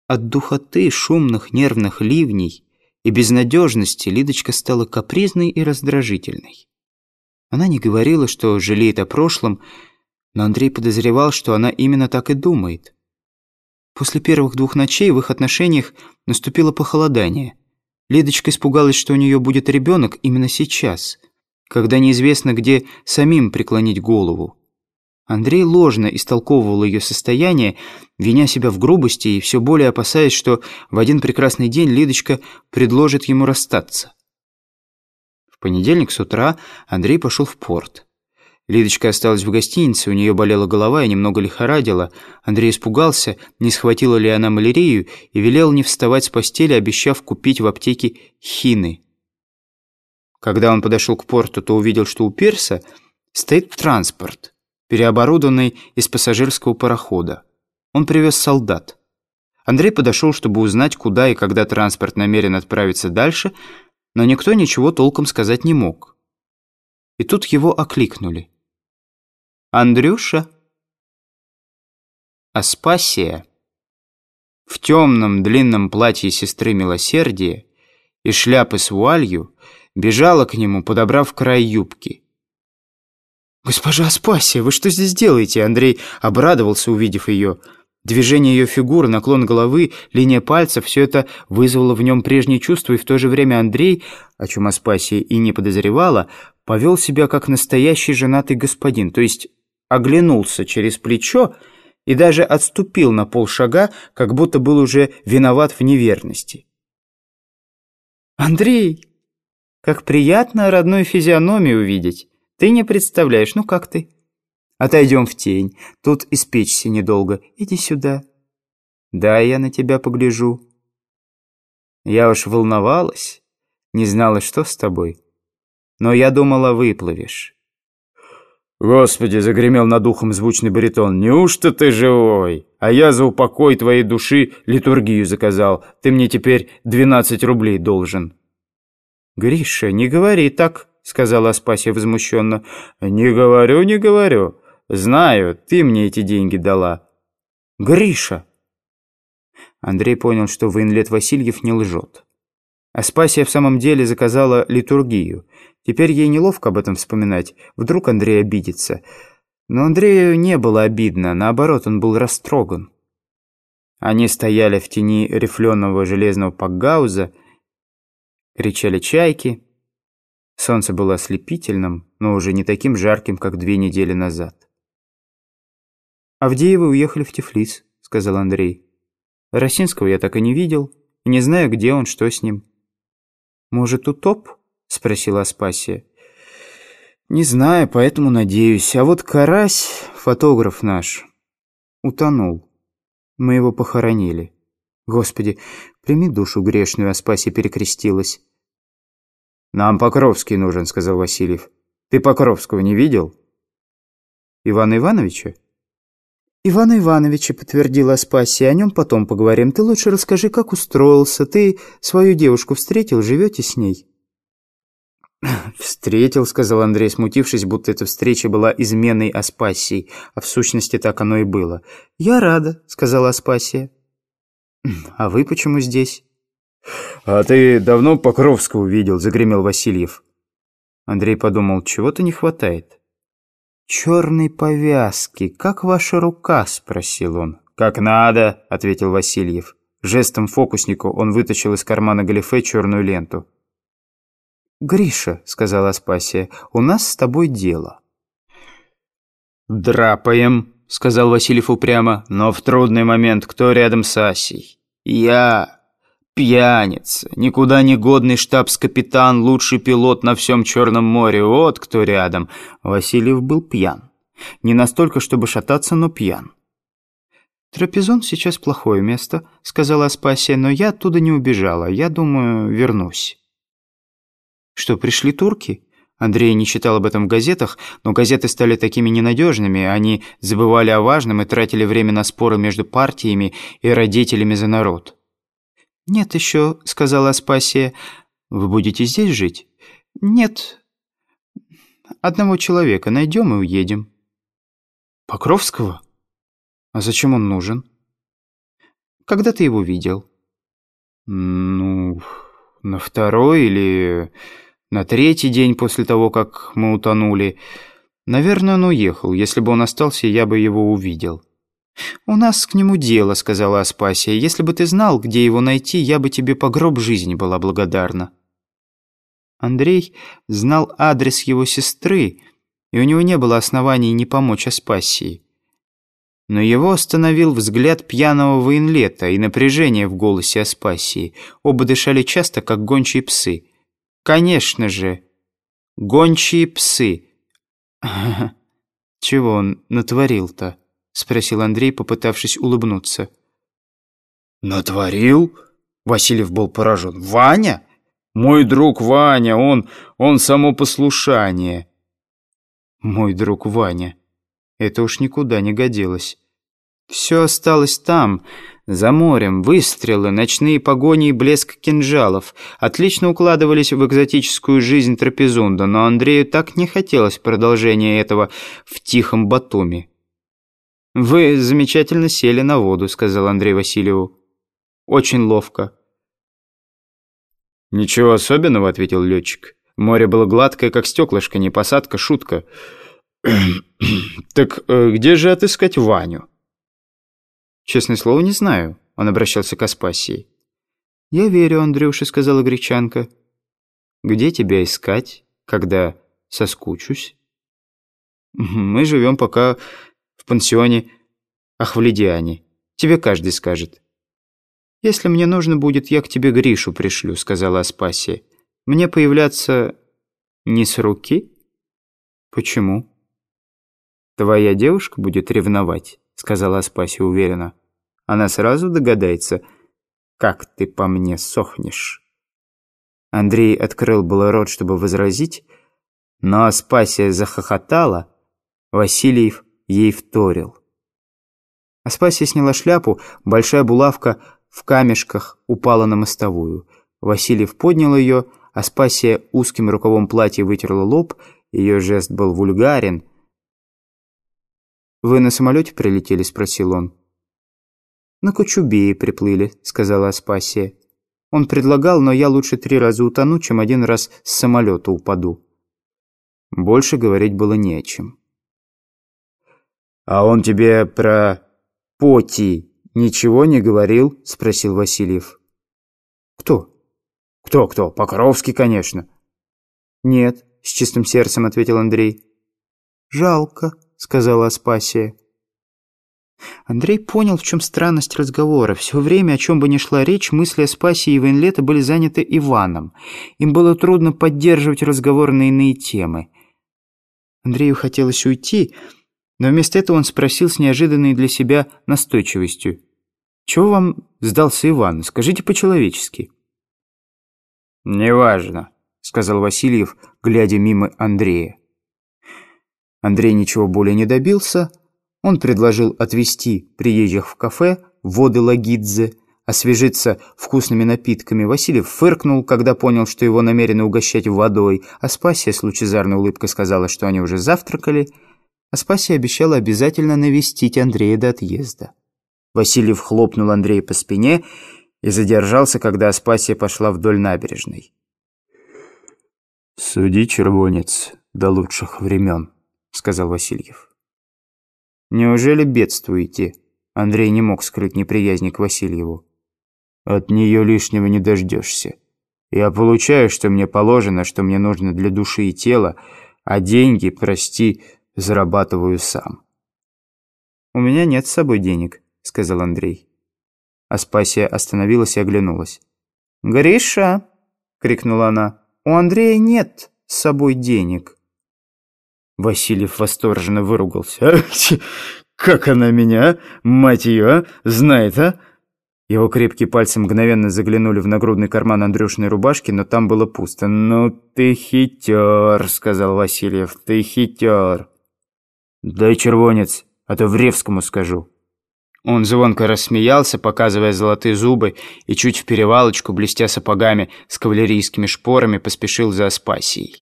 От духоты, шумных нервных ливней и безнадежности Лидочка стала капризной и раздражительной. Она не говорила, что жалеет о прошлом, но Андрей подозревал, что она именно так и думает. После первых 2 ночей в их отношениях наступило похолодание. Лидочка испугалась, что у нее будет ребенок именно сейчас, когда неизвестно, где самим преклонить голову. Андрей ложно истолковывал ее состояние, виня себя в грубости и все более опасаясь, что в один прекрасный день Лидочка предложит ему расстаться. В понедельник с утра Андрей пошел в порт. Лидочка осталась в гостинице, у нее болела голова и немного лихорадила. Андрей испугался, не схватила ли она малярию, и велел не вставать с постели, обещав купить в аптеке хины. Когда он подошел к порту, то увидел, что у пирса стоит транспорт, переоборудованный из пассажирского парохода. Он привез солдат. Андрей подошел, чтобы узнать, куда и когда транспорт намерен отправиться дальше, но никто ничего толком сказать не мог. И тут его окликнули. «Андрюша!» Аспасия в темном длинном платье сестры Милосердия и шляпы с вуалью бежала к нему, подобрав край юбки. «Госпожа Аспасия, вы что здесь делаете?» Андрей обрадовался, увидев ее. Движение ее фигуры, наклон головы, линия пальцев — все это вызвало в нем прежние чувства, и в то же время Андрей, о чем Аспасия и не подозревала, повел себя как настоящий женатый господин, то есть оглянулся через плечо и даже отступил на полшага, как будто был уже виноват в неверности. «Андрей, как приятно родную физиономию увидеть! Ты не представляешь, ну как ты? Отойдем в тень, тут испечься недолго. Иди сюда. Да, я на тебя погляжу. Я уж волновалась, не знала, что с тобой, но я думала, выплывешь». «Господи!» — загремел над ухом звучный баритон. «Неужто ты живой? А я за упокой твоей души литургию заказал. Ты мне теперь 12 рублей должен». «Гриша, не говори так», — сказала Аспасия возмущенно. «Не говорю, не говорю. Знаю, ты мне эти деньги дала». «Гриша!» Андрей понял, что военлет Васильев не лжет. Аспасия в самом деле заказала литургию. Теперь ей неловко об этом вспоминать. Вдруг Андрей обидится. Но Андрею не было обидно, наоборот, он был растроган. Они стояли в тени рифленого железного пакгауза, кричали чайки. Солнце было ослепительным, но уже не таким жарким, как 2 недели назад. «Авдеевы уехали в Тифлис», — сказал Андрей. «Росинского я так и не видел, и не знаю, где он, что с ним». «Может, утоп?» — спросила Аспасия. «Не знаю, поэтому надеюсь. А вот Карась, фотограф наш, утонул. Мы его похоронили. Господи, прими душу грешную», — Аспасия перекрестилась. «Нам Покровский нужен», — сказал Васильев. «Ты Покровского не видел?» «Ивана Ивановича?» «Ивана Ивановича», — подтвердила Аспасия. «О нем потом поговорим. Ты лучше расскажи, как устроился. Ты свою девушку встретил, живете с ней?» «Встретил», — сказал Андрей, смутившись, будто эта встреча была изменой Аспасии, а в сущности так оно и было. «Я рада», — сказала Аспасия. «А вы почему здесь?» «А ты давно Покровского видел?» — загремел Васильев. Андрей подумал, чего-то не хватает. «Черной повязки, как ваша рука?» — спросил он. «Как надо», — ответил Васильев. Жестом фокуснику он вытащил из кармана галифе черную ленту. «Гриша», — сказала Аспасия, — «у нас с тобой дело». «Драпаем», — сказал Васильев упрямо, — «но в трудный момент кто рядом с Асей? Я, пьяница, никуда не годный штабс-капитан, лучший пилот на всем Черном море, вот кто рядом». Васильев был пьян. Не настолько, чтобы шататься, но пьян. «Трапезон сейчас плохое место», — сказала Аспасия, — «но я оттуда не убежала. Я думаю, вернусь». «Что, пришли турки?» Андрей не читал об этом в газетах, но газеты стали такими ненадежными, они забывали о важном и тратили время на споры между партиями и родителями за народ. «Нет еще», — сказала Аспасия. «Вы будете здесь жить?» «Нет. Одного человека найдем и уедем». «Покровского? А зачем он нужен?» Когда ты его видел?» «Ну, на второй или на третий день после того, как мы утонули. Наверное, он уехал. Если бы он остался, я бы его увидел». «У нас к нему дело», — сказала Аспасия. «Если бы ты знал, где его найти, я бы тебе по гроб жизни была благодарна». Андрей знал адрес его сестры, и у него не было оснований не помочь Аспасии. Но его остановил взгляд пьяного военлета и напряжение в голосе Аспасии. Оба дышали часто, как гончие псы. «Конечно же, гончие псы». «Чего он натворил-то?» — спросил Андрей, попытавшись улыбнуться. «Натворил?» — Васильев был поражен. «Ваня? Мой друг Ваня, он само послушание». «Мой друг Ваня». Это уж никуда не годилось. Все осталось там, за морем, выстрелы, ночные погони и блеск кинжалов. Отлично укладывались в экзотическую жизнь Трапезунда, но Андрею так не хотелось продолжения этого в тихом Батуми. «Вы замечательно сели на воду», — сказал Андрей Васильеву. «Очень ловко». «Ничего особенного», — ответил летчик. «Море было гладкое, как стеклышко, не посадка, шутка». «Так где же отыскать Ваню?» «Честное слово, не знаю», — он обращался к Аспасии. «Я верю, Андрюша», — сказала гречанка. «Где тебя искать, когда соскучусь?» «Мы живем пока в пансионе Ахвледиане. Тебе каждый скажет». «Если мне нужно будет, я к тебе Гришу пришлю», — сказала Аспасия. «Мне появляться не с руки?» «Почему?» «Твоя девушка будет ревновать», — сказала Аспасия уверенно. «Она сразу догадается, как ты по мне сохнешь». Андрей открыл было рот, чтобы возразить, но Аспасия захохотала, Васильев ей вторил. Аспасия сняла шляпу, большая булавка в камешках упала на мостовую. Васильев поднял ее, Аспасия узким рукавом платья вытерла лоб, ее жест был вульгарен. «Вы на самолете прилетели?» — спросил он. «На Кочубее приплыли», — сказала Аспасия. «Он предлагал, но я лучше 3 раза утону, чем 1 раз с самолета упаду». Больше говорить было не о чем. «А он тебе про Поти ничего не говорил?» — спросил Васильев. «Кто?» «Кто? Покровский, конечно». «Нет», — с чистым сердцем ответил Андрей. «Жалко», — сказала Аспасия. Андрей понял, в чем странность разговора. Все время, о чем бы ни шла речь, мысли Аспасии и военлета были заняты Иваном. Им было трудно поддерживать разговор на иные темы. Андрею хотелось уйти, но вместо этого он спросил с неожиданной для себя настойчивостью. «Чего вам сдался Иван? Скажите по-человечески». «Неважно», — сказал Васильев, глядя мимо Андрея. Андрей ничего более не добился. Он предложил отвезти приезжих в кафе «Воды Лагидзе», освежиться вкусными напитками. Васильев фыркнул, когда понял, что его намерены угощать водой. Аспасия с лучезарной улыбкой сказала, что они уже завтракали. Аспасия обещала обязательно навестить Андрея до отъезда. Васильев хлопнул Андрея по спине и задержался, когда Аспасия пошла вдоль набережной. «Суди, червонец, до лучших времен», — сказал Васильев. «Неужели бедствуете?» Андрей не мог скрыть неприязни к Васильеву. «От нее лишнего не дождешься. Я получаю, что мне положено, что мне нужно для души и тела, а деньги, прости, зарабатываю сам». «У меня нет с собой денег», — сказал Андрей. Аспасия остановилась и оглянулась. «Гриша!» — крикнула она. «У Андрея нет с собой денег». Васильев восторженно выругался. «Как она меня, мать ее, знает, а?» Его крепкие пальцы мгновенно заглянули в нагрудный карман Андрюшиной рубашки, но там было пусто. «Ну ты хитер», — сказал Васильев, — «ты хитер». «Дай червонец, а то Вревскому скажу». Он звонко рассмеялся, показывая золотые зубы, и чуть в перевалочку, блестя сапогами с кавалерийскими шпорами, поспешил за Аспасией.